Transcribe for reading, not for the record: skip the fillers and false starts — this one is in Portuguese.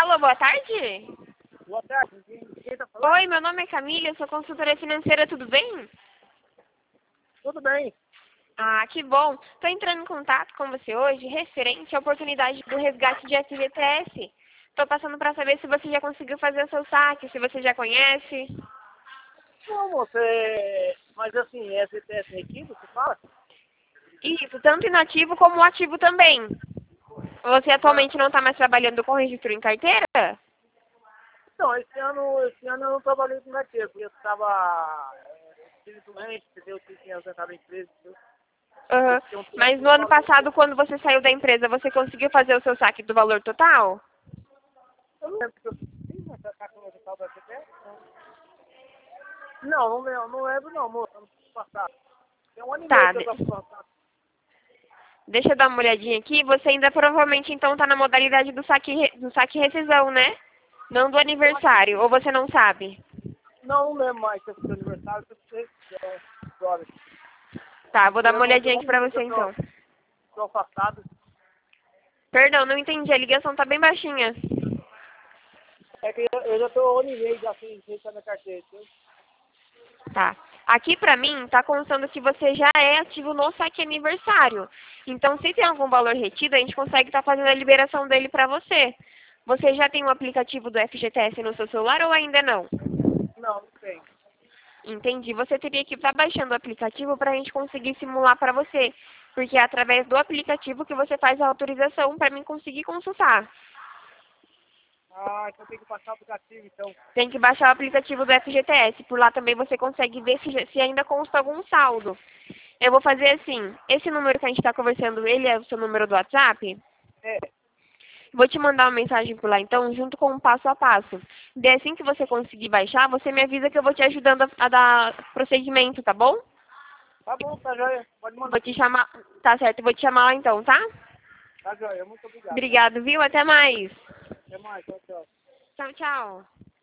Alô, boa tarde? Boa tarde, quem tá falando? Oi, meu nome é Camila, eu sou consultora financeira, tudo bem? Tudo bem. Ah, que bom. Estou entrando em contato com você hoje referente à oportunidade do resgate de FGTS. Estou passando para saber se você já conseguiu fazer o seu saque, se você já conhece. Não, você... Mas assim, é FTS Requinte, você fala? Isso, tanto inativo como ativo também. Você Ah, atualmente não está mais trabalhando com registro em carteira? então, esse ano eu não trabalhei com carteira, porque eu estava... tive doente, entendeu? Tive que ausentar da empresa, entendeu? Aham. Fiquei um tempo Mas sem no ano trabalhar na passado, empresa. quando você saiu da empresa, você conseguiu fazer o seu saque do valor total? Eu não lembro que eu fiz, mas tá com o resultado da FTS? Não lembro não, moça, ano passado. Tem um ano e meio Tá, que eu tô passado. deixa eu dar uma olhadinha aqui. Você ainda provavelmente então está na modalidade do saque rescisão, né? Não do Eu acho que aniversário, ou você não sabe? não lembro mais se eu fiz aniversário, se eu fiz história. Tá, vou dar uma Tem olhadinha um aqui ano e pra meio que você eu então. tô afastado. Perdão, não entendi. A ligação tá bem baixinha. É que eu já tô ano e meio já sem estar na carteira, entendeu? Tá. Aqui pra mim tá constando que você já é ativo no saque aniversário. Então, se tem algum valor retido, a gente consegue estar fazendo a liberação dele pra você. Você já tem o aplicativo do FGTS no seu celular ou ainda não? Não, não tem. Entendi. Você teria que estar baixando o aplicativo para a gente conseguir simular para você. Porque é através do aplicativo que você faz a autorização para mim conseguir consultar. Ah, então tem que passar o aplicativo, então. Tem que baixar o aplicativo do FGTS. Por lá também você consegue ver se ainda consta algum saldo. Eu vou fazer assim. Esse número que a gente está conversando, ele é o seu número do WhatsApp? É, Vou te mandar uma mensagem por lá, então, junto com o passo a passo. E assim que você conseguir baixar, você me avisa que eu vou te ajudando a dar procedimento, tá bom? tá bom, tá joia. Pode Vou mandar. te chamar, tá certo, vou te chamar lá então, tá? Tá joia, muito obrigado. Obrigado, viu? Até mais. Até mais, tchau, tchau. Tchau, tchau.